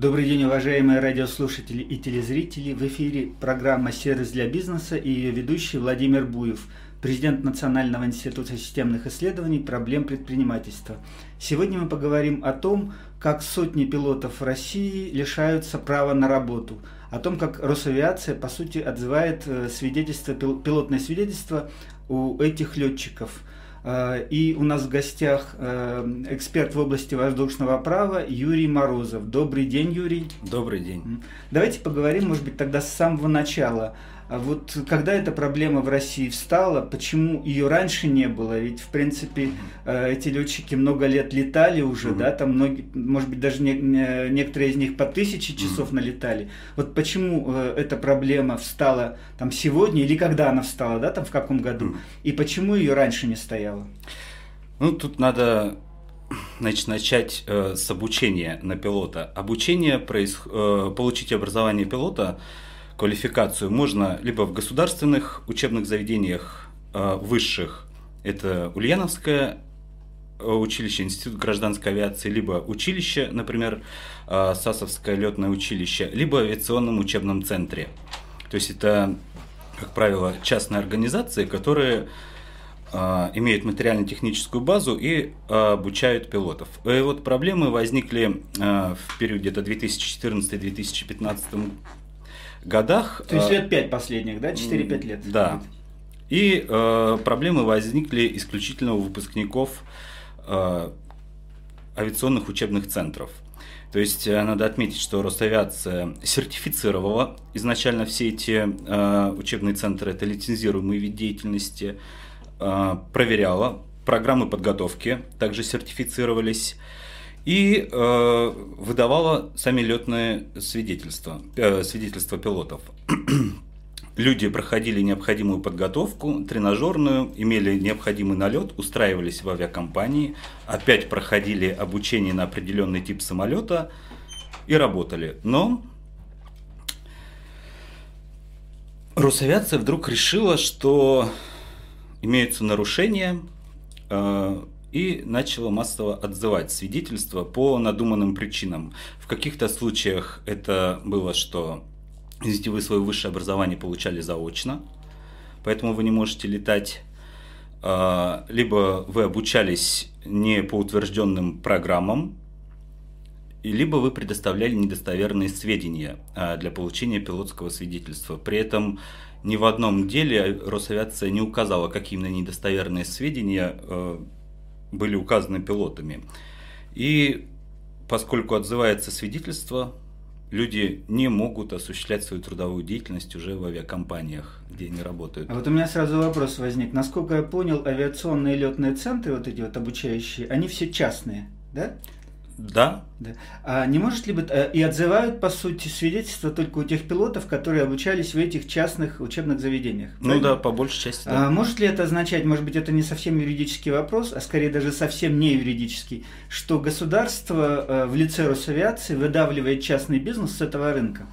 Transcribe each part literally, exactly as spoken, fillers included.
Добрый день, уважаемые радиослушатели и телезрители. В эфире программа «Сервис для бизнеса» и ее ведущий Владимир Буев, президент Национального института системных исследований проблем предпринимательства. Сегодня мы поговорим о том, как сотни пилотов в России лишаются права на работу, о том, как Росавиация, по сути, отзывает свидетельство, пилотное свидетельство у этих летчиков. И у нас в гостях эксперт в области воздушного права Юрий Морозов. Добрый день, Юрий. Добрый день. Давайте поговорим, может быть, тогда с самого начала. Вот когда эта проблема в России встала, почему ее раньше не было? Ведь, в принципе, эти летчики много лет летали уже, mm-hmm. да, там многие, может быть, даже не, не, некоторые из них по тысяче часов mm-hmm. налетали. Вот почему эта проблема встала там сегодня, или когда она встала, да, там в каком году, mm-hmm. и почему ее раньше не стояло? Ну, тут надо, значит, начать э, с обучения на пилота. Обучение, проис... э, получить образование пилота, квалификацию можно либо в государственных учебных заведениях э, высших, это Ульяновское училище, Институт гражданской авиации, либо училище, например, э, Сасовское летное училище, либо в авиационном учебном центре. То есть это, как правило, частные организации, которые э, имеют материально-техническую базу и э, обучают пилотов. И вот проблемы возникли э, в период где-то две тысячи четырнадцатый - две тысячи пятнадцатый годах. То есть лет пять последних, да? четыре-пять лет. Да. И э, проблемы возникли исключительно у выпускников э, авиационных учебных центров. То есть э, надо отметить, что Росавиация сертифицировала изначально все эти э, учебные центры, это лицензируемый вид деятельности, э, проверяла, программы подготовки также сертифицировались. И э, выдавала сами летные свидетельства, э, свидетельства пилотов. Люди проходили необходимую подготовку, тренажерную, имели необходимый налет, устраивались в авиакомпании, опять проходили обучение на определенный тип самолета и работали. Но Росавиация вдруг решила, что имеются нарушения, э, и начала массово отзывать свидетельства по надуманным причинам. В каких-то случаях это было, что, извините, вы свое высшее образование получали заочно, поэтому вы не можете летать, либо вы обучались не по утвержденным программам, либо вы предоставляли недостоверные сведения для получения пилотского свидетельства. При этом ни в одном деле Росавиация не указала, какие именно недостоверные сведения были указаны пилотами. И поскольку отзывается свидетельство, люди не могут осуществлять свою трудовую деятельность уже в авиакомпаниях, где они работают. А вот у меня сразу вопрос возник. Насколько я понял, авиационные летные центры, вот эти вот обучающие, они все частные, да? Да. Да. А не может ли быть, и отзывают, по сути, свидетельства только у тех пилотов, которые обучались в этих частных учебных заведениях? Ну правильно? Да, по большей части, да. А может ли это означать, может быть, это не совсем юридический вопрос, а скорее даже совсем не юридический, что государство в лице Росавиации выдавливает частный бизнес с этого рынка?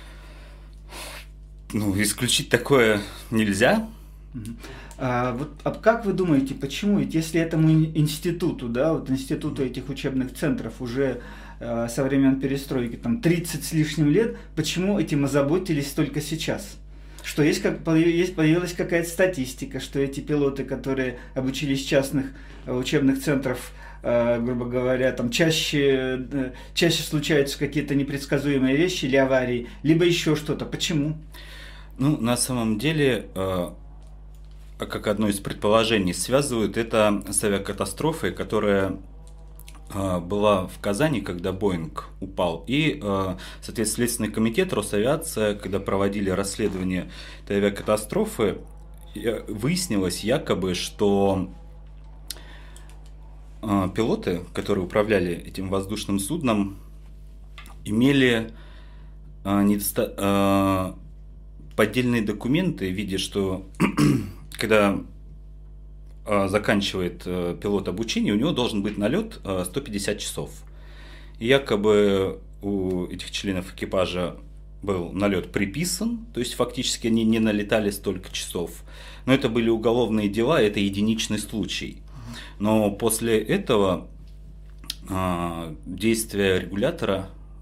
Ну, исключить такое нельзя. А, вот, а как вы думаете, почему? Ведь если этому институту, да, вот институту этих учебных центров уже э, со времен перестройки там тридцать с лишним лет, почему этим озаботились только сейчас? Что есть, как, есть появилась какая-то статистика, что эти пилоты, которые обучились в частных э, учебных центрах, э, грубо говоря, там чаще, э, чаще случаются какие-то непредсказуемые вещи или аварии, либо еще что-то. Почему? Ну, на самом деле... Э... как одно из предположений, связывают это с авиакатастрофой, которая э, была в Казани, когда Боинг упал. И, э, соответственно, Следственный комитет, Росавиация, когда проводили расследование этой авиакатастрофы, выяснилось якобы, что э, пилоты, которые управляли этим воздушным судном, имели э, недоста- э, поддельные документы в виде, что когда э, заканчивает э, пилот обучение, у него должен быть налет э, сто пятьдесят часов. И якобы у этих членов экипажа был налет приписан, то есть фактически они не налетали столько часов. Но это были уголовные дела, это единичный случай. Но после этого э, действия регулятора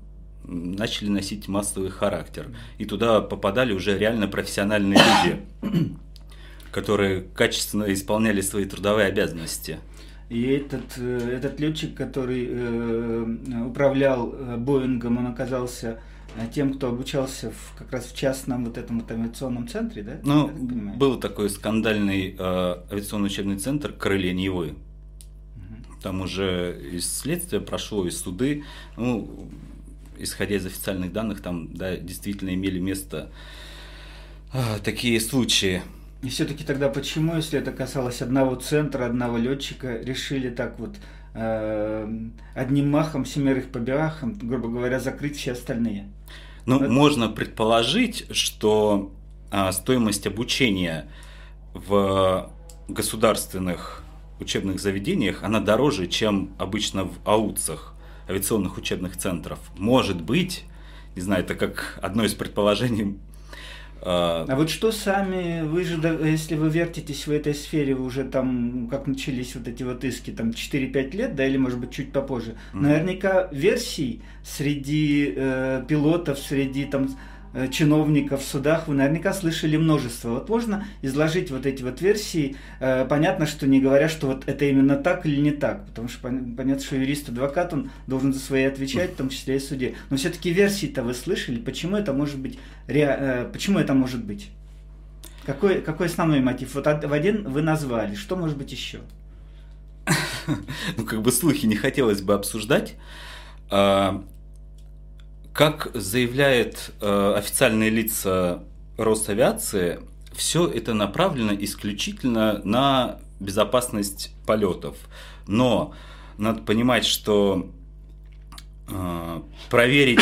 начали носить массовый характер. И туда попадали уже реально профессиональные люди, которые качественно исполняли свои трудовые обязанности. И этот, этот летчик, который э, управлял Боингом, он оказался тем, кто обучался в, как раз в частном вот этом вот авиационном центре, да? Ну, был такой скандальный э, авиационный учебный центр «Крылья Невы». Угу. Там уже и следствие прошло, и суды. Ну, исходя из официальных данных, там, да, действительно имели место э, такие случаи. И все-таки тогда почему, если это касалось одного центра, одного летчика, решили так вот э, одним махом, семерых побегахом, грубо говоря, закрыть все остальные? Ну, это... можно предположить, что а, стоимость обучения в государственных учебных заведениях, она дороже, чем обычно в АУЦах, авиационных учебных центров. Может быть, не знаю, это как одно из предположений. А, а вот что сами, вы же, если вы вертитесь в этой сфере, вы уже там, как начались вот эти вот иски, там четыре-пять лет, да, или может быть чуть попозже, mm-hmm. наверняка версий среди э, пилотов, среди там э, чиновников в судах вы наверняка слышали множество. Вот можно изложить вот эти вот версии, э, понятно, что не говоря, что вот это именно так или не так, потому что понятно, что юрист-адвокат, он должен за свои отвечать, в том числе и в суде. Но все-таки версии-то вы слышали, почему это может быть, ре... э, почему это может быть? Какой, какой основной мотив? Вот в один вы назвали, что может быть еще? Ну, как бы слухи не хотелось бы обсуждать. Как заявляют э, официальные лица Росавиации, все это направлено исключительно на безопасность полетов. Но надо понимать, что э, проверить,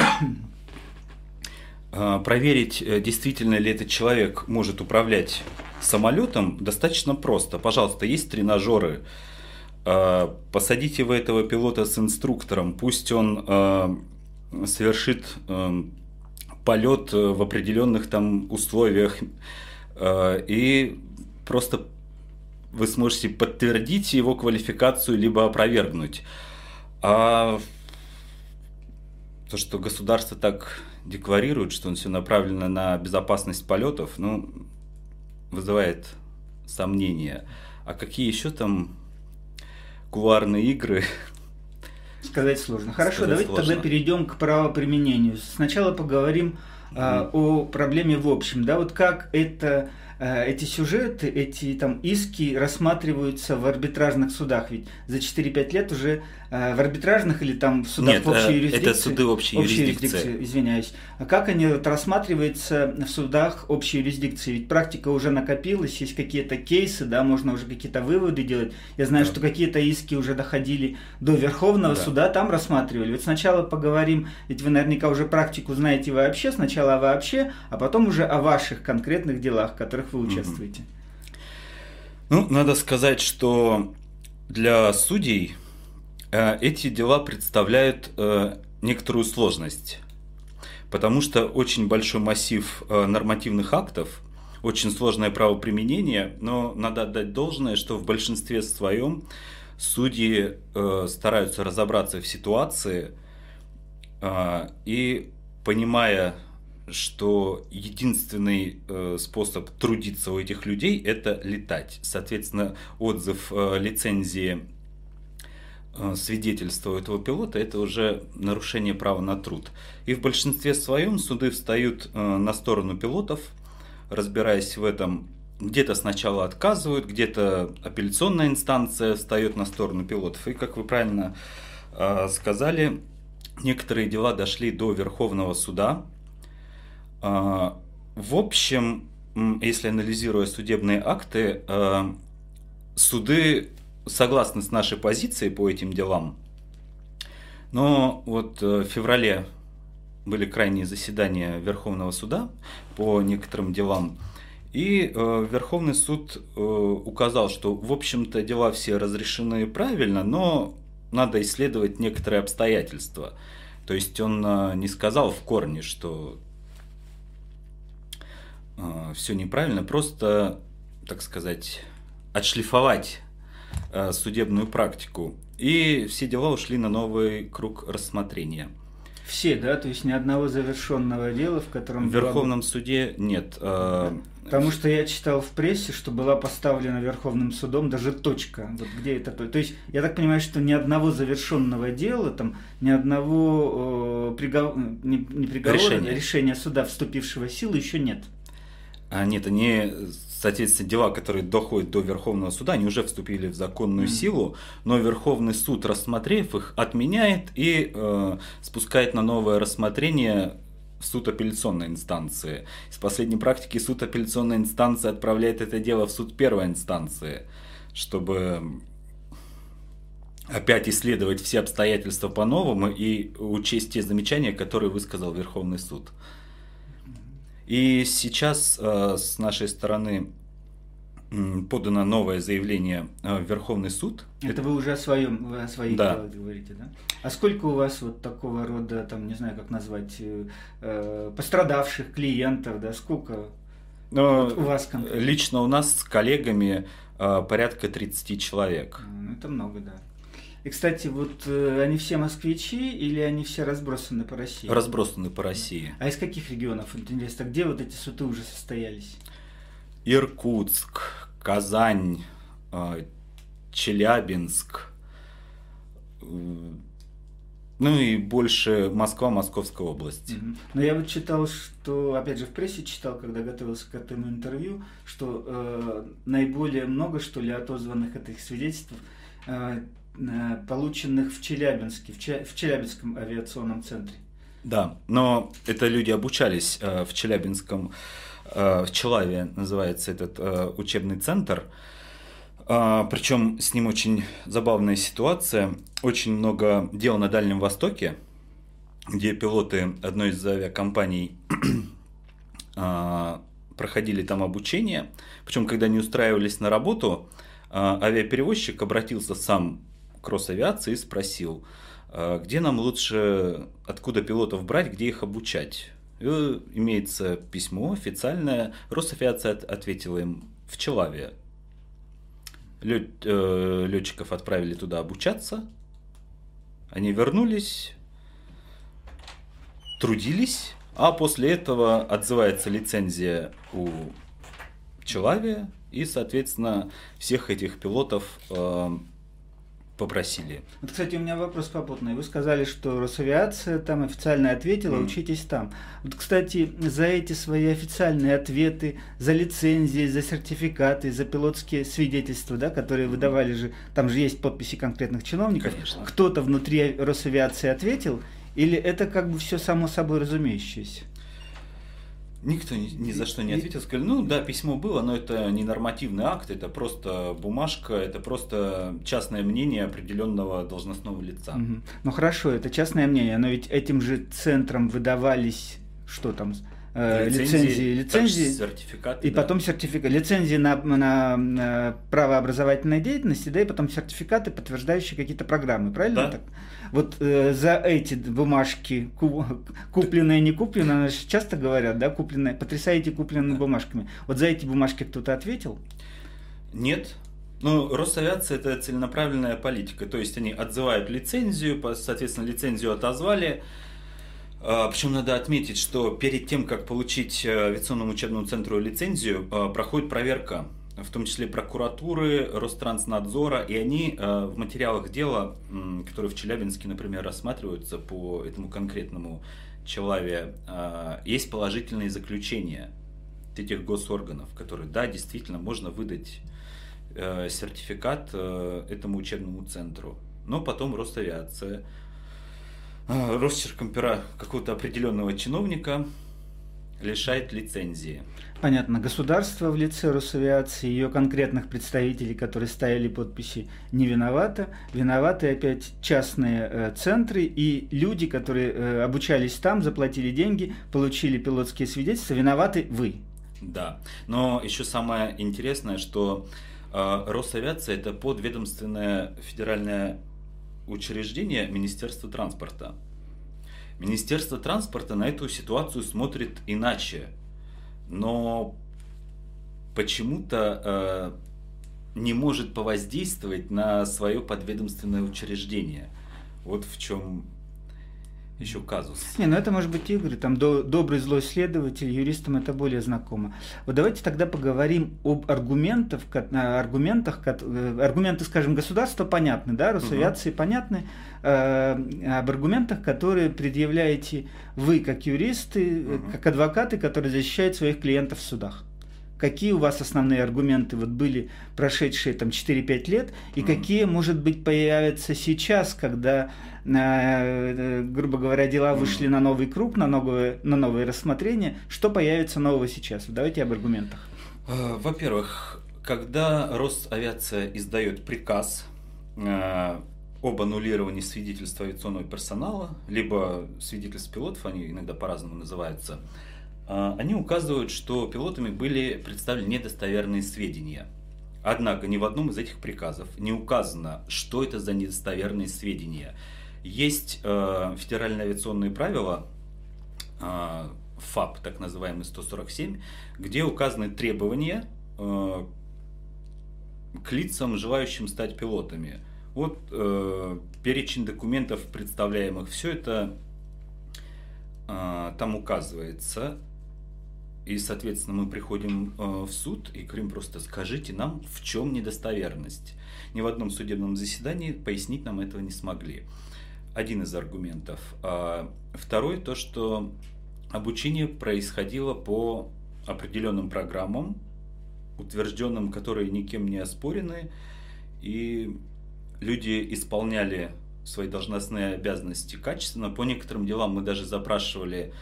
э, проверить, действительно ли этот человек может управлять самолетом, достаточно просто. Пожалуйста, есть тренажеры. Э, посадите вы этого пилота с инструктором, пусть он... Э, совершит э, полет в определенных там условиях, э, и просто вы сможете подтвердить его квалификацию либо опровергнуть. А то, что государство так декларирует, что он все направлено на безопасность полетов, ну, вызывает сомнения. А какие еще там кулуарные игры? Сказать сложно. Хорошо, Сказать давайте сложно. тогда перейдем к правоприменению. Сначала поговорим mm-hmm. а, о проблеме в общем. Да, вот как это, а, эти сюжеты, эти там иски рассматриваются в арбитражных судах. Ведь за четыре-пять лет уже а, в арбитражных или там в судах Нет, в общей юрисдикции. это суды общей, общей юрисдикции. юрисдикции. Извиняюсь. А как они вот, рассматриваются в судах общей юрисдикции? Ведь практика уже накопилась, есть какие-то кейсы, да, можно уже какие-то выводы делать. Я знаю, да. что какие-то иски уже доходили до Верховного да. суда, там рассматривали. Вот сначала поговорим, ведь вы наверняка уже практику знаете вообще, сначала вообще, а потом уже о ваших конкретных делах, в которых вы участвуете. Ну, надо сказать, что для судей э, эти дела представляют э, некоторую сложность, потому что очень большой массив э, нормативных актов, очень сложное правоприменение, но надо отдать должное, что в большинстве своем судьи э, стараются разобраться в ситуации э, и, понимая, что единственный э, способ трудиться у этих людей – это летать. Соответственно, отзыв э, лицензии э, свидетельства у этого пилота – это уже нарушение права на труд. И в большинстве своем суды встают э, на сторону пилотов, разбираясь в этом. Где-то сначала отказывают, где-то апелляционная инстанция встает на сторону пилотов. И, как вы правильно э, сказали, некоторые дела дошли до Верховного суда. Э, в общем, если анализируя судебные акты, э, суды согласны с нашей позицией по этим делам. Но вот в феврале были крайние заседания Верховного суда по некоторым делам. И э, Верховный суд э, указал, что, в общем-то, дела все разрешены правильно, но надо исследовать некоторые обстоятельства. То есть он э, не сказал в корне, что э, все неправильно, просто, так сказать, отшлифовать э, судебную практику. И все дела ушли на новый круг рассмотрения. Все, да? То есть ни одного завершенного дела, в котором... В Верховном была... суде нет. Да. Потому что я читал в прессе, что была поставлена Верховным судом даже точка. Вот где это то. То есть я так понимаю, что ни одного завершенного дела, там, ни одного э, пригов... не, не приговора, решения. решения суда, вступившего в силу, еще нет. А нет, они, соответственно, дела, которые доходят до Верховного суда, они уже вступили в законную mm-hmm. силу, но Верховный суд, рассмотрев их, отменяет и э, спускает на новое рассмотрение в суд апелляционной инстанции. Из последней практики суд апелляционной инстанции отправляет это дело в суд первой инстанции, чтобы опять исследовать все обстоятельства по-новому и учесть те замечания, которые высказал Верховный суд. И сейчас э, с нашей стороны э, подано новое заявление э, в Верховный суд. Это вы уже о своем, вы о своих да. делах говорите, да? А сколько у вас вот такого рода, там, не знаю, как назвать, э, пострадавших клиентов, да? Сколько Но вот у вас конкретно? Лично у нас с коллегами э, порядка тридцать человек. Это много, да. И, кстати, вот э, они все москвичи или они все разбросаны по России? Разбросаны по России. А из каких регионов, интересно, где вот эти суды уже состоялись? Иркутск, Казань, э, Челябинск, э, ну и больше Москва, Московская область. Mm-hmm. Но я вот читал, что, опять же, в прессе читал, когда готовился к этому интервью, что э, наиболее много, что ли, отозванных этих свидетельств э, полученных в Челябинске, в, Ча- в Челябинском авиационном центре. Да, но это люди обучались э, в Челябинском, э, в Челаве называется этот э, учебный центр. Э, причем с ним очень забавная ситуация. Очень много дел на Дальнем Востоке, где пилоты одной из авиакомпаний э, проходили там обучение. Причем, когда они устраивались на работу, э, авиаперевозчик обратился сам к Росавиации и спросил, где нам лучше, откуда пилотов брать, где их обучать. И имеется письмо официальное, Росавиация ответила им в Челаве. Лет, э, летчиков отправили туда обучаться, они вернулись, трудились, а после этого отзывается лицензия у Челаве, и, соответственно, всех этих пилотов э, попросили. Вот, кстати, у меня вопрос попутный. Вы сказали, что Росавиация там официально ответила, mm. учитесь там. Вот, кстати, за эти свои официальные ответы, за лицензии, за сертификаты, за пилотские свидетельства, да, которые выдавали же, там же есть подписи конкретных чиновников. Конечно. Кто-то внутри Росавиации ответил, или это как бы все само собой разумеющееся? Никто ни, ни за что не ответил. Сказали, ну да, письмо было, но это не нормативный акт, это просто бумажка, это просто частное мнение определенного должностного лица. Угу. Ну хорошо, это частное мнение, но ведь этим же центром выдавались, что там, э, лицензии, лицензии, сертификаты, и да. потом сертификаты, лицензии на, на, на право образовательной деятельности, да, и потом сертификаты, подтверждающие какие-то программы, правильно? Да. Так? Вот э, за эти бумажки, купленные, не купленные, часто говорят, да, купленные, потрясаете купленными бумажками. Вот за эти бумажки кто-то ответил? Нет. Ну, Росавиация – это целенаправленная политика. То есть они отзывают лицензию, соответственно, лицензию отозвали. Причем надо отметить, что перед тем, как получить авиационному учебному центру лицензию, проходит проверка, в том числе прокуратуры, Ространснадзора, и они э, в материалах дела, э, которые в Челябинске, например, рассматриваются по этому конкретному Челаве, э, есть положительные заключения этих госорганов, которые, да, действительно, можно выдать э, сертификат э, этому учебному центру. Но потом Росавиация, э, росчерком пера какого-то определенного чиновника лишает лицензии. Понятно. Государство в лице Росавиации, ее конкретных представителей, которые ставили подписи, не виновато. Виноваты опять частные э, центры и люди, которые э, обучались там, заплатили деньги, получили пилотские свидетельства. Виноваты вы. Да. Но еще самое интересное, что э, Росавиация – это подведомственное федеральное учреждение Министерства транспорта. Министерство транспорта на эту ситуацию смотрит иначе, но почему-то э, не может повоздействовать на свое подведомственное учреждение. Вот в чем еще казус. Не, ну это может быть игры, там до, добрый злой следователь, юристам это более знакомо. Вот давайте тогда поговорим об аргументах, аргументах, аргументы, скажем, государства понятны, да, Росавиации угу. понятны, э, об аргументах, которые предъявляете вы как юристы, угу. как адвокаты, которые защищают своих клиентов в судах. Какие у вас основные аргументы вот были прошедшие там четыре-пять лет, и mm. какие, может быть, появятся сейчас, когда, э, грубо говоря, дела вышли mm. на новый круг, на новое, на новое рассмотрение, что появится нового сейчас? Давайте об аргументах. Во-первых, когда Росавиация издает приказ э, об аннулировании свидетельств авиационного персонала, либо свидетельств пилотов, они иногда по-разному называются, они указывают, что пилотами были представлены недостоверные сведения. Однако ни в одном из этих приказов не указано, что это за недостоверные сведения. Есть э, федеральные авиационные правила, э, ФАП, так называемый сто сорок семь, где указаны требования э, к лицам, желающим стать пилотами. Вот э, перечень документов представляемых, все это э, там указывается. И, соответственно, мы приходим э, в суд и говорим просто: скажите нам, в чем недостоверность. Ни в одном судебном заседании пояснить нам этого не смогли. Один из аргументов. А второй, то, что обучение происходило по определенным программам, утвержденным, которые никем не оспорены, и люди исполняли свои должностные обязанности качественно. По некоторым делам мы даже запрашивали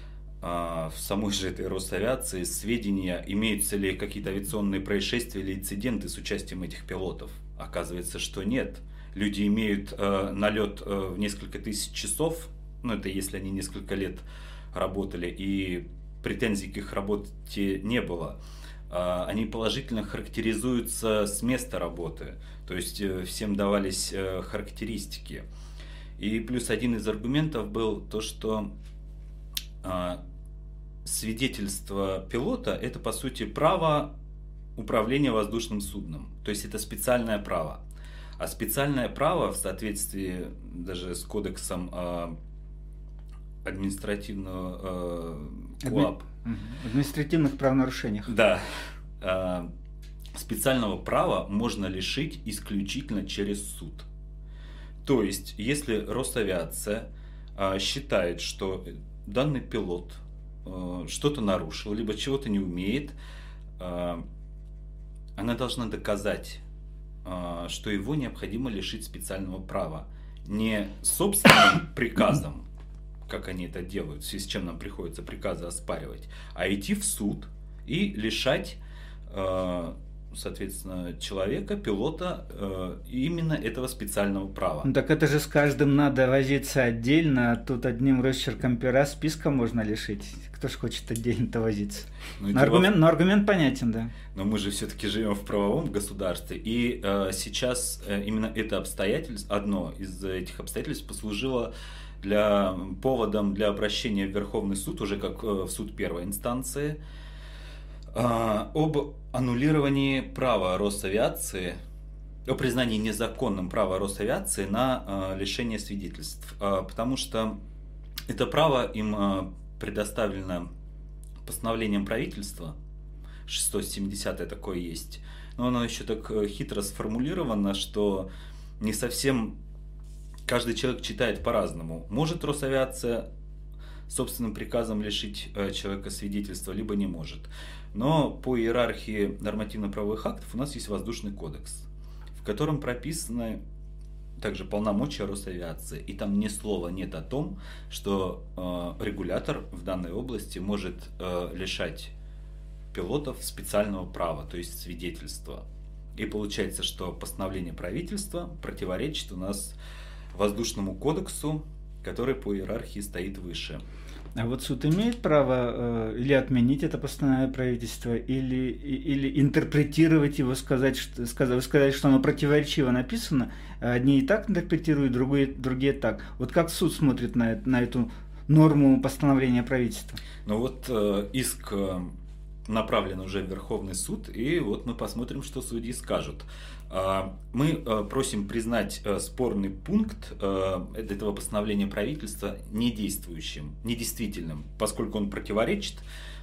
в самой же этой Росавиации сведения, имеются ли какие-то авиационные происшествия или инциденты с участием этих пилотов. Оказывается, что нет. Люди имеют э, налет э, в несколько тысяч часов, ну это если они несколько лет работали, и претензий к их работе не было. Э, они положительно характеризуются с места работы, то есть э, всем давались э, характеристики. И плюс один из аргументов был то, что э, свидетельство пилота – это, по сути, право управления воздушным судном. То есть это специальное право. А специальное право в соответствии даже с кодексом э, административного э, КоАП. Административных правонарушениях. Да. Э, специального права можно лишить исключительно через суд. То есть, если Росавиация э, считает, что данный пилот что-то нарушил, либо чего-то не умеет, она должна доказать, что его необходимо лишить специального права. Не собственным приказом, как они это делают, в связи с чем нам приходится приказы оспаривать, а идти в суд и лишать, соответственно, человека, пилота, э, именно этого специального права. Ну так это же с каждым надо возиться отдельно, а тут одним росчерком пера списка можно лишить. Кто ж хочет отдельно-то возиться? Ну, но, аргумент, но аргумент понятен, да. Но мы же все-таки живем в правовом государстве, и э, сейчас э, именно это обстоятельство, одно из этих обстоятельств послужило для, поводом для обращения в Верховный суд, уже как э, в суд первой инстанции, об аннулировании права Росавиации, о признании незаконным права Росавиации на э, лишение свидетельств, э, потому что это право им э, предоставлено постановлением правительства, шестьсот семидесятое такое есть, но оно еще так хитро сформулировано, что не совсем каждый человек читает по-разному. Может Росавиация собственным приказом лишить э, человека свидетельства, либо не может. Но по иерархии нормативно-правовых актов у нас есть Воздушный кодекс, в котором прописаны также полномочия Росавиации. И там ни слова нет о том, что э, регулятор в данной области может э, лишать пилотов специального права, то есть свидетельства. И получается, что постановление правительства противоречит у нас Воздушному кодексу, который по иерархии стоит выше. А вот суд имеет право э, или отменить это постановление правительства, или, или интерпретировать его, сказать, что, сказать, сказать, что оно противоречиво написано, одни и так интерпретируют, другие, другие так. Вот как суд смотрит на, на эту норму постановления правительства? Ну вот э, иск э, направлен уже в Верховный суд, и вот мы посмотрим, что судьи скажут. Мы просим признать спорный пункт этого постановления правительства недействующим, недействительным, поскольку он противоречит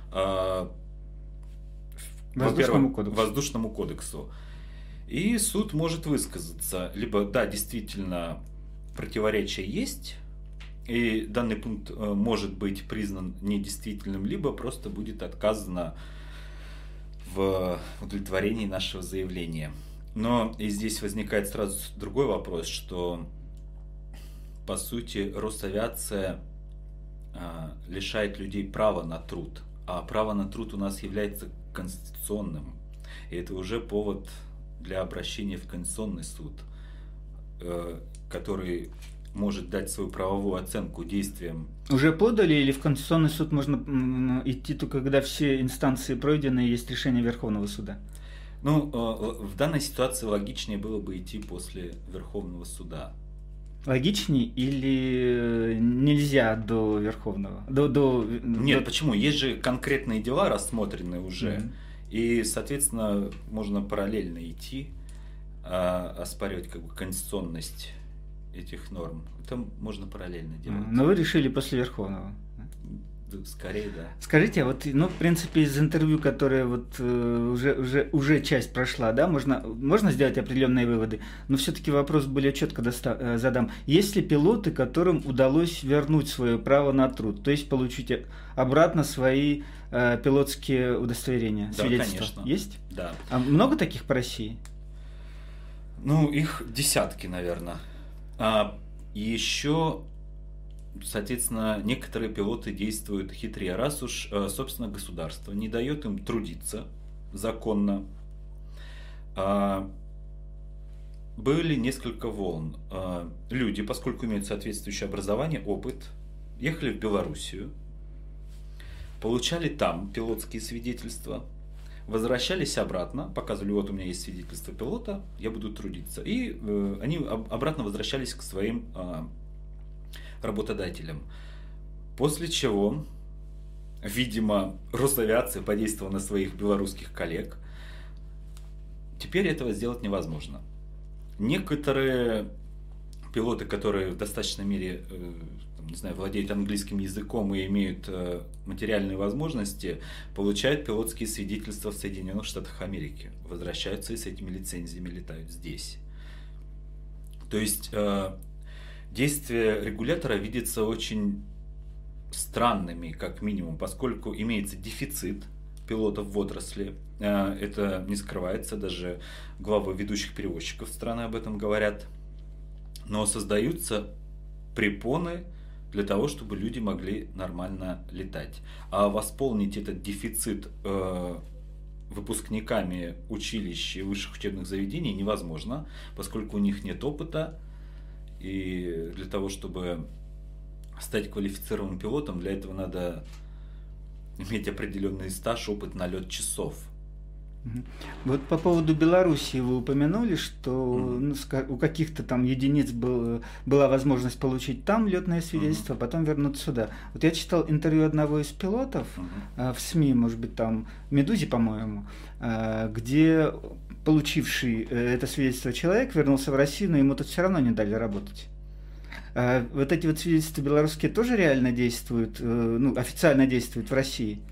Воздушному кодексу. Воздушному кодексу. И суд может высказаться, либо да, действительно противоречие есть, и данный пункт может быть признан недействительным, либо просто будет отказано в удовлетворении нашего заявления. Но и здесь возникает сразу другой вопрос, что по сути Росавиация а, лишает людей права на труд, а право на труд у нас является конституционным, и это уже повод для обращения в Конституционный суд, э, который может дать свою правовую оценку действиям. Уже подали, или в Конституционный суд можно идти только когда все инстанции пройдены и есть решение Верховного суда? Ну, в данной ситуации логичнее было бы идти после Верховного суда. Логичнее или нельзя до Верховного? До, до, Нет, до... почему? Есть же конкретные дела рассмотрены уже, Mm-hmm. и, соответственно, можно параллельно идти, а, оспаривать как бы конституционность этих норм. Это можно параллельно делать. Но вы решили после Верховного? Скорее, да. Скажите, а вот, ну, в принципе, из интервью, которое вот э, уже, уже, уже часть прошла, да, можно, можно сделать определенные выводы, но все-таки вопрос более четко доста- э, задам. Есть ли пилоты, которым удалось вернуть свое право на труд, то есть получить обратно свои э, пилотские удостоверения, Да, свидетельства? конечно. Есть? Да. А много таких по России? Ну, их десятки, наверное. А еще... Соответственно, некоторые пилоты действуют хитрее. Раз уж, собственно, государство не дает им трудиться законно, были несколько волн. Люди, поскольку имеют соответствующее образование, опыт, ехали в Белоруссию, получали там пилотские свидетельства, возвращались обратно, показывали, вот у меня есть свидетельство пилота, я буду трудиться. И они обратно возвращались к своим работодателям. После чего, видимо, Росавиация подействовала на своих белорусских коллег. Теперь этого сделать невозможно. Некоторые пилоты, которые в достаточной мере, не знаю, владеют английским языком и имеют материальные возможности, получают пилотские свидетельства в Соединенных Штатах Америки, возвращаются и с этими лицензиями летают здесь. То есть действия регулятора видятся очень странными, как минимум, поскольку имеется дефицит пилотов в отрасли. Это не скрывается, даже главы ведущих перевозчиков страны об этом говорят. Но создаются препоны для того, чтобы люди могли нормально летать. А восполнить этот дефицит выпускниками училищ и высших учебных заведений невозможно, поскольку у них нет опыта. И для того, чтобы стать квалифицированным пилотом, для этого надо иметь определенный стаж, опыт на лет часов. Вот по поводу Белоруссии вы упомянули, что mm-hmm. ну, у каких-то там единиц был, была возможность получить там летное свидетельство, mm-hmm. а потом вернуться сюда. Вот я читал интервью одного из пилотов mm-hmm. в СМИ, может быть, там в «Медузе», по-моему, где получивший это свидетельство человек вернулся в Россию, но ему тут все равно не дали работать. Вот эти вот свидетельства белорусские тоже реально действуют, ну, официально действуют в России?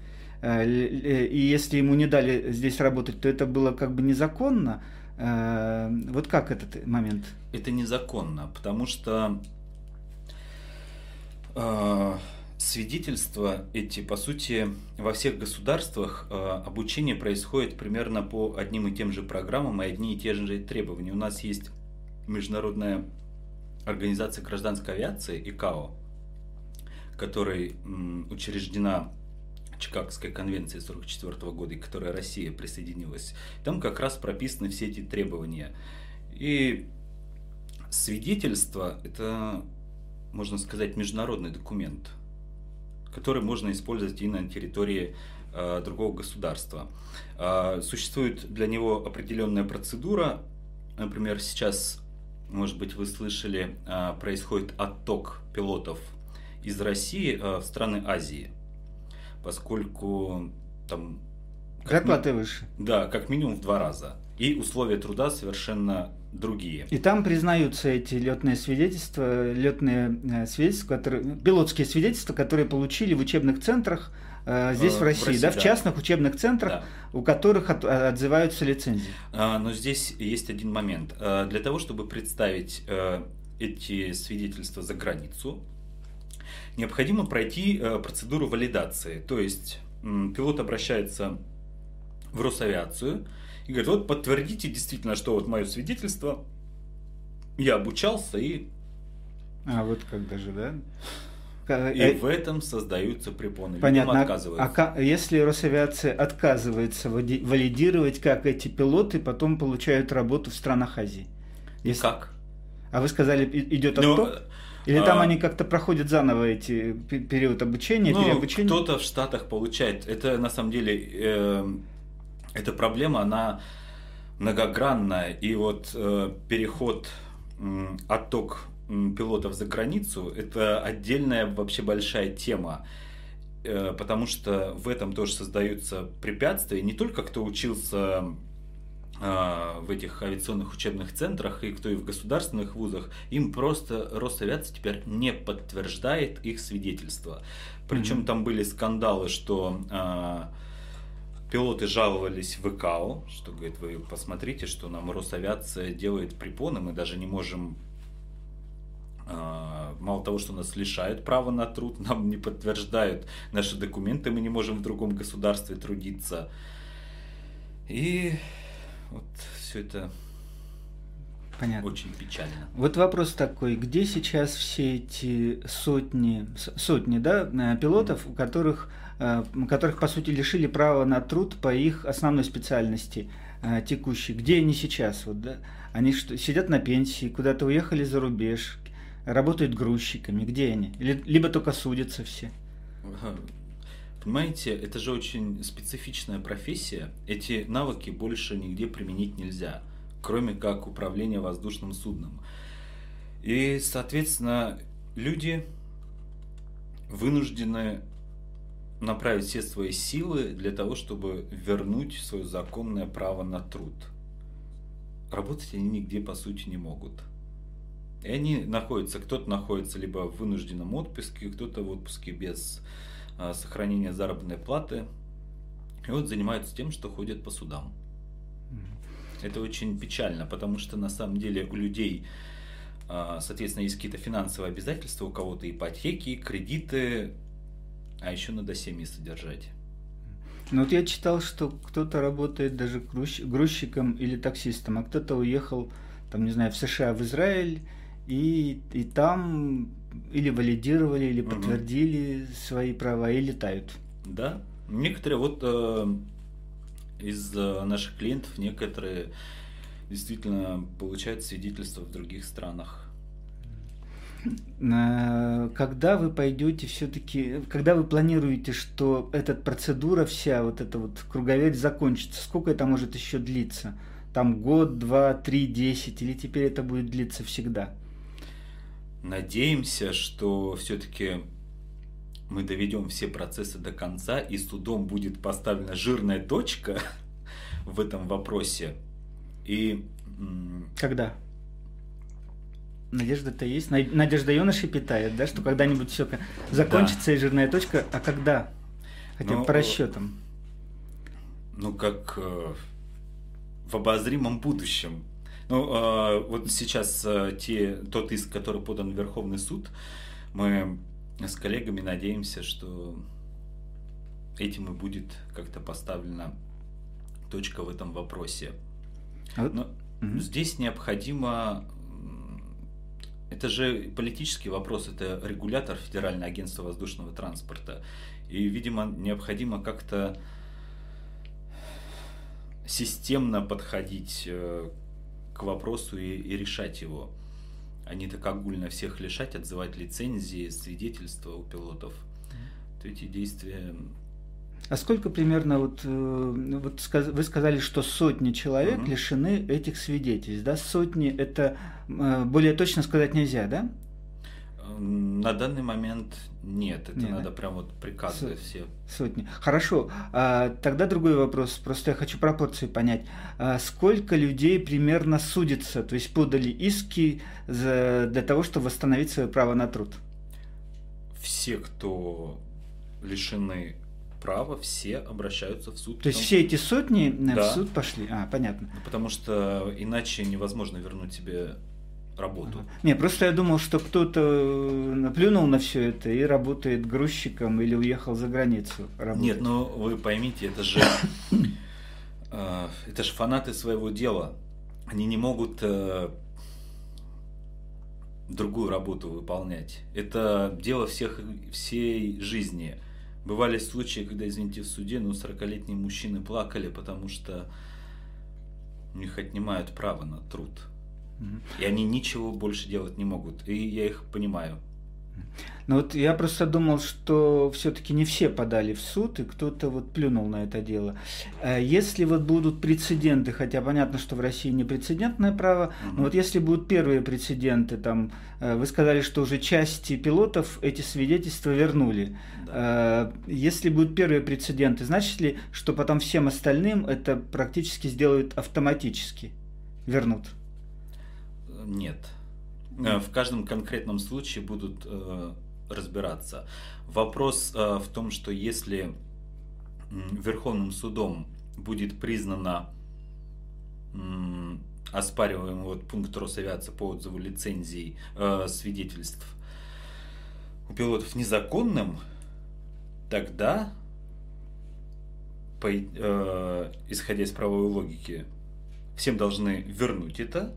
И если ему не дали здесь работать, то это было как бы незаконно. Вот как этот момент? Это незаконно, потому что э, свидетельства эти, по сути, во всех государствах э, обучение происходит примерно по одним и тем же программам и одни и те же требования. У нас есть Международная организация гражданской авиации, ИКАО, которой м, учреждена Чикагской конвенции сорок четвёртого года, к которой Россия присоединилась. Там как раз прописаны все эти требования. И свидетельство – это, можно сказать, международный документ, который можно использовать и на территории э, другого государства. Э, существует для него определенная процедура. Например, сейчас, может быть, вы слышали, э, происходит отток пилотов из России э, в страны Азии, поскольку там Зарплаты ми... выше. Да, как минимум в два раза. И условия труда совершенно другие. И там признаются эти летные свидетельства, летные свидетельства, которые, пилотские свидетельства, которые получили в учебных центрах э, здесь в России, в, России, да, да, в частных учебных центрах, да, у которых от, отзываются лицензии. А, но здесь есть один момент. А, для того, чтобы представить а, эти свидетельства за границу, необходимо пройти а, процедуру валидации. То есть м, пилот обращается в Росавиацию и говорит: вот подтвердите действительно, что вот мое свидетельство, я обучался и... А вот как даже, да? И в этом создаются препоны. Понятно. А, а если Росавиация отказывается валидировать, как эти пилоты потом получают работу в странах Азии? Если... Как? А вы сказали, идет отток? Но... Или там а... они как-то проходят заново эти период обучения, ну, переобучения? Кто-то в Штатах получает. Это на самом деле... Э... Эта проблема, она многогранная, и вот э, переход, э, отток э, пилотов за границу – это отдельная вообще большая тема, э, потому что в этом тоже создаются препятствия. Не только кто учился э, в этих авиационных учебных центрах и кто и в государственных вузах, им просто Росавиация теперь не подтверждает их свидетельства. Причем mm-hmm. там были скандалы, что... Э, пилоты жаловались в ИКАО, что, говорит, вы посмотрите, что нам Росавиация делает препоны, мы даже не можем, э, мало того, что нас лишают права на труд, нам не подтверждают наши документы, мы не можем в другом государстве трудиться. И вот все это Понятно. Очень печально. Вот вопрос такой, где сейчас все эти сотни, сотни да, пилотов, у которых... которых, по сути, лишили права на труд по их основной специальности э, текущей. Где они сейчас? Вот, да? Они что, сидят на пенсии, куда-то уехали за рубеж, работают грузчиками. Где они? Либо только судятся все. Понимаете, это же очень специфичная профессия. Эти навыки больше нигде применить нельзя, кроме как управления воздушным судном. И, соответственно, люди вынуждены направить все свои силы для того, чтобы вернуть свое законное право на труд. Работать они нигде, по сути, не могут. И они находятся, кто-то находится либо в вынужденном отпуске, кто-то в отпуске без а, сохранения заработной платы. И вот занимаются тем, что ходят по судам. Mm-hmm. Это очень печально, потому что на самом деле у людей, а, соответственно, есть какие-то финансовые обязательства, у кого-то ипотеки, кредиты, а еще надо семьи содержать. Ну вот я читал, что кто-то работает даже грузчиком или таксистом, а кто-то уехал, там, не знаю, в США, в Израиль, и, и там или валидировали, или подтвердили угу. свои права, и летают. Да. Некоторые, вот э, из э, наших клиентов, некоторые действительно получают свидетельства в других странах. Когда вы пойдете все-таки, когда вы планируете, что эта процедура вся, вот эта вот круговерть закончится, сколько это может еще длиться? Там год, два, три, десять, или теперь это будет длиться всегда? Надеемся, что все-таки мы доведем все процессы до конца, и судом будет поставлена жирная точка в этом вопросе. И когда? Надежда-то есть. Надежда юноши питает, да, что когда-нибудь все закончится, да. И жирная точка. А когда? Хотя бы по расчетам. Ну, как э, в обозримом будущем. Ну, э, вот сейчас э, те, тот иск, который подан в Верховный суд, мы с коллегами надеемся, что этим и будет как-то поставлена точка в этом вопросе. А вот? Но угу. Здесь необходимо... Это же политический вопрос, это регулятор Федеральное агентство воздушного транспорта. И, видимо, необходимо как-то системно подходить к вопросу и, и решать его. А не так огульно всех лишать, отзывать лицензии, свидетельства у пилотов. То эти действия... А сколько примерно, вот, вот вы сказали, что сотни человек угу. лишены этих свидетельств, да? Сотни, это более точно сказать нельзя, да? На данный момент нет, это Нет, надо да? прям вот приказы С- все. Сотни. Хорошо. А, тогда другой вопрос. Просто я хочу пропорции понять. А сколько людей примерно судится, то есть подали иски за- для того, чтобы восстановить свое право на труд? Все, кто лишены права, все обращаются в суд. То есть потому- все эти сотни э, в Да. суд пошли? А, понятно. Ну, потому что иначе невозможно вернуть себе работу. Ага. Не, просто я думал, что кто-то э, наплюнул на все это и работает грузчиком или уехал за границу работать. Нет, ну вы поймите, это же э, это же фанаты своего дела. Они не могут э, другую работу выполнять. Это дело всех всей жизни. Бывали случаи, когда, извините, в суде, ну, сорокалетние мужчины плакали, потому что у них отнимают право на труд. Мгм. И они ничего больше делать не могут. И я их понимаю. Ну вот я просто думал, что все-таки не все подали в суд, и кто-то вот плюнул на это дело. Э, Если вот будут прецеденты, хотя понятно, что в России не прецедентное право, Мгм. но вот если будут первые прецеденты, там, э, вы сказали, что уже части пилотов эти свидетельства вернули. Да. Э, Если будут первые прецеденты, значит ли, что потом всем остальным это практически сделают автоматически, вернут? Нет. Э, В каждом конкретном случае будут э, разбираться. Вопрос э, в том, что если м, Верховным судом будет признано м, оспариваемый вот пункт Росавиации по отзыву лицензий, э, свидетельств у пилотов незаконным, тогда, по, э, исходя из правовой логики, всем должны вернуть это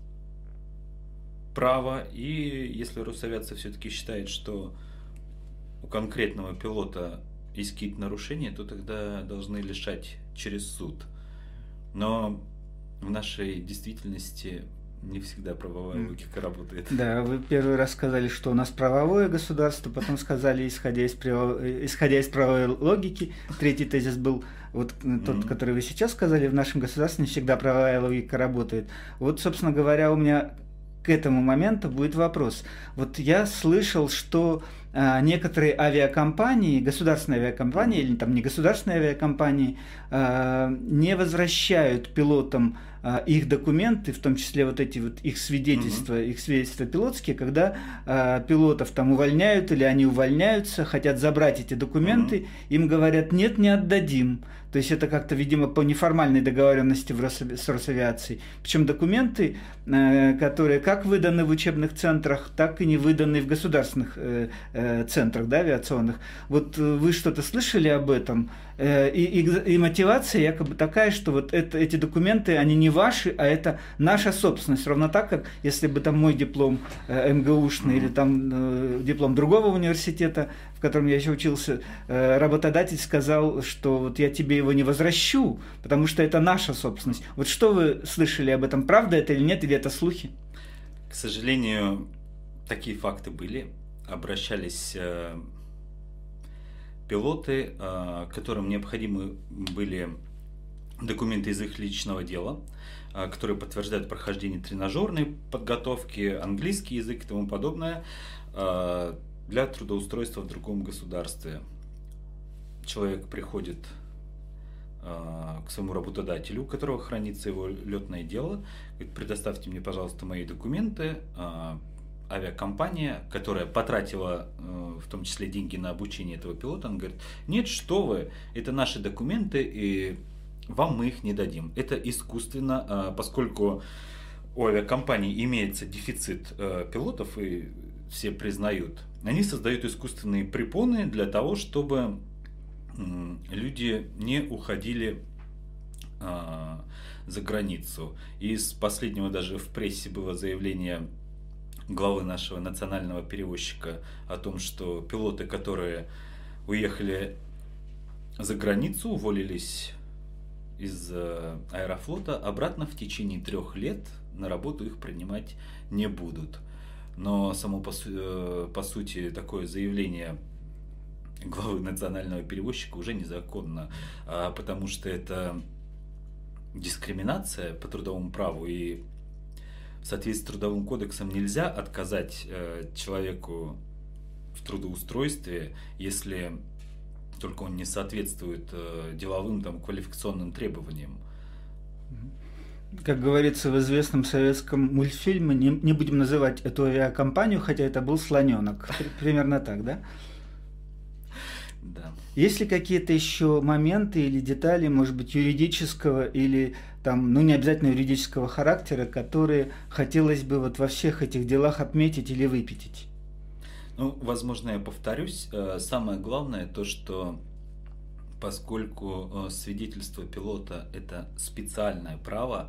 право, и если Росавиация все-таки считает, что у конкретного пилота есть какие-то нарушения, то тогда должны лишать через суд. Но в нашей действительности не всегда правовая М. логика работает. Да, вы первый раз сказали, что у нас правовое государство, потом сказали, исходя из, право- э, исходя из правовой логики. Третий тезис был вот э, тот, Мгм. который вы сейчас сказали, в нашем государстве не всегда правовая логика работает. Вот, собственно говоря, у меня к этому моменту будет вопрос. Вот я слышал, что а, некоторые авиакомпании, государственные авиакомпании или там не государственные авиакомпании, а, не возвращают пилотам а, их документы, в том числе вот эти вот их свидетельства, их свидетельства пилотские, когда а, пилотов там увольняют или они увольняются, хотят забрать эти документы, им говорят: нет, не отдадим. То есть это как-то, видимо, по неформальной договоренности в Росави- с Росавиацией. Причем документы, э, которые как выданы в учебных центрах, так и не выданы в государственных э, э, центрах, да, авиационных. Вот э, вы что-то слышали об этом? Э, и, и- и мотивация якобы такая, что вот это, эти документы, они не ваши, а это наша собственность. Ровно так, как если бы там мой диплом э, эм гэ у-шный Мгм. или там э, диплом другого университета, в котором я еще учился, э, работодатель сказал, что вот я тебе его не возвращу, потому что это наша собственность. Вот что вы слышали об этом? Правда это или нет, или это слухи? К сожалению, такие факты были. Обращались э, пилоты, э, которым необходимы были документы из их личного дела, э, которые подтверждают прохождение тренажерной подготовки, английский язык и тому подобное, э, для трудоустройства в другом государстве. Человек приходит э, к своему работодателю, у которого хранится его летное дело, говорит: предоставьте мне, пожалуйста, мои документы. Э, авиакомпания, которая потратила э, в том числе деньги на обучение этого пилота, он говорит: нет, что вы, это наши документы, и вам мы их не дадим. Это искусственно, э, поскольку у авиакомпании имеется дефицит э, пилотов, и все признают, они создают искусственные препоны для того, чтобы м, люди не уходили э, за границу. Из последнего даже в прессе было заявление главы нашего национального перевозчика о том, что пилоты, которые уехали за границу, уволились из э, Аэрофлота, обратно в течение трех лет на работу их принимать не будут. Но само по, су- э, по сути такое заявление главы национального перевозчика уже незаконно, а, потому что это дискриминация по трудовому праву, и в в соответствии с Трудовым кодексом нельзя отказать человеку в трудоустройстве, если только он не соответствует деловым там, квалификационным требованиям. Как говорится в известном советском мультфильме, не, не будем называть эту авиакомпанию, хотя это был слоненок. Примерно так, да? Да. Есть ли какие-то еще моменты или детали, может быть, юридического или там, ну не обязательно юридического характера, которые хотелось бы вот во всех этих делах отметить или выпятить? Ну, возможно, я повторюсь. Самое главное то, что поскольку свидетельство пилота – это специальное право,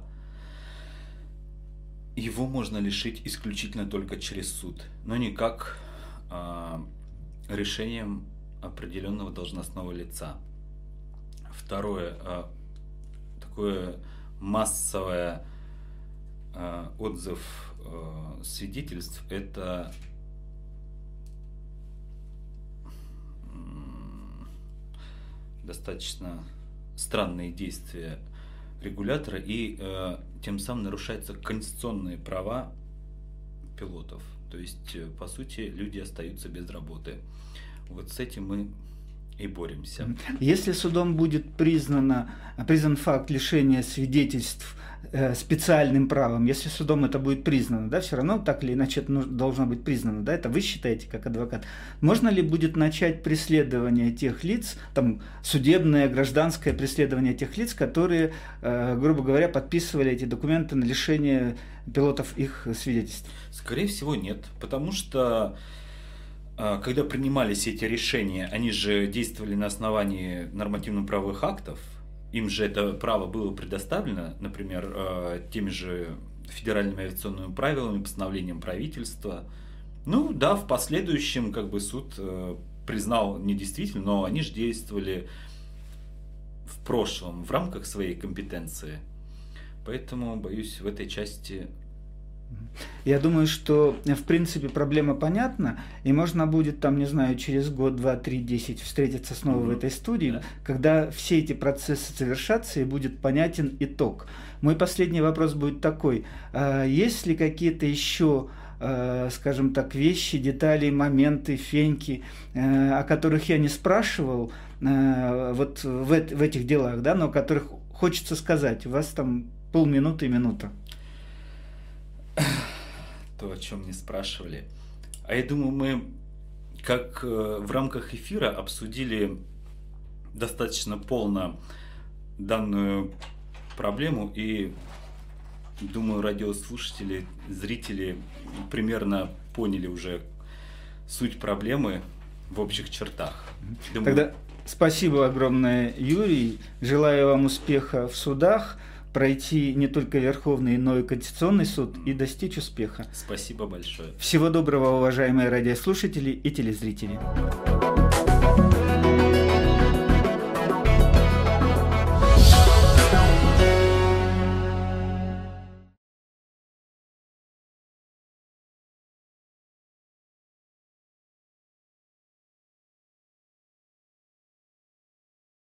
его можно лишить исключительно только через суд, но никак а, решением определенного должностного лица. Второе, а, такое массовое а, отзыв а, свидетельств – это достаточно странные действия регулятора, и э, тем самым нарушаются конституционные права пилотов. То есть, э, по сути, люди остаются без работы. Вот с этим мы и боремся. Если судом будет признано, признан факт лишения свидетельств э, специальным правом, если судом это будет признано, да, все равно так или иначе это должно быть признано, да, это вы считаете как адвокат, можно ли будет начать преследование тех лиц, там, судебное, гражданское преследование тех лиц, которые, э, грубо говоря, подписывали эти документы на лишение пилотов их свидетельств? Скорее всего, нет, потому что когда принимались эти решения, они же действовали на основании нормативно-правовых актов, им же это право было предоставлено, например, теми же федеральными авиационными правилами, постановлением правительства. Ну да, в последующем как бы суд признал недействительным, но они же действовали в прошлом, в рамках своей компетенции. Поэтому, боюсь, в этой части... Я думаю, что в принципе проблема понятна, и можно будет там, не знаю, через год, два, три, десять встретиться снова mm-hmm. в этой студии, yeah. когда все эти процессы совершатся и будет понятен итог. Мой последний вопрос будет такой: есть ли какие-то еще, скажем так, вещи, детали, моменты, феньки, о которых я не спрашивал вот в этих делах, да, но о которых хочется сказать? У вас там полминуты и минута. То, о чем не спрашивали. А я думаю, мы как в рамках эфира обсудили достаточно полно данную проблему, и думаю, радиослушатели, зрители примерно поняли уже суть проблемы в общих чертах. Думаю... Тогда спасибо огромное, Юрий. Желаю вам успеха в судах, пройти не только Верховный, но и Конституционный суд и достичь успеха. Спасибо большое. Всего доброго, уважаемые радиослушатели и телезрители.